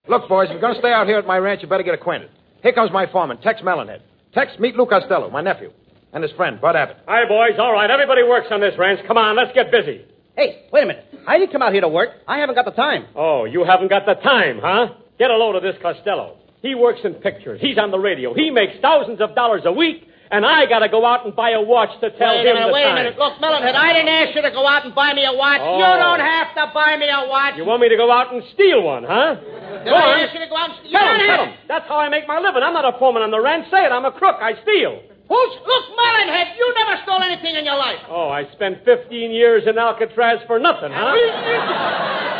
Look, boys, if you're going to stay out here at my ranch, you better get acquainted. Here comes my foreman, Tex Mellonhead. Tex, meet Lou Costello, my nephew, and his friend, Bud Abbott. Hi, boys. All right, everybody works on this ranch. Come on, let's get busy. Hey, wait a minute. I didn't come out here to work. I haven't got the time. Oh, you haven't got the time, huh? Get a load of this Costello. He works in pictures. He's on the radio. He makes thousands of dollars a week, and I got to go out and buy a watch to tell him the time. Wait a minute. Look, Mellonhead, I didn't ask you to go out and buy me a watch. Oh. You don't have to buy me a watch. You want me to go out and steal one, huh? Did I ask you to go out and steal? Tell him. That's how I make my living. I'm not a foreman on the ranch. Say it. I'm a crook. I steal. Look, Mellonhead, you never stole anything in your life. Oh, I spent 15 years in Alcatraz for nothing, huh?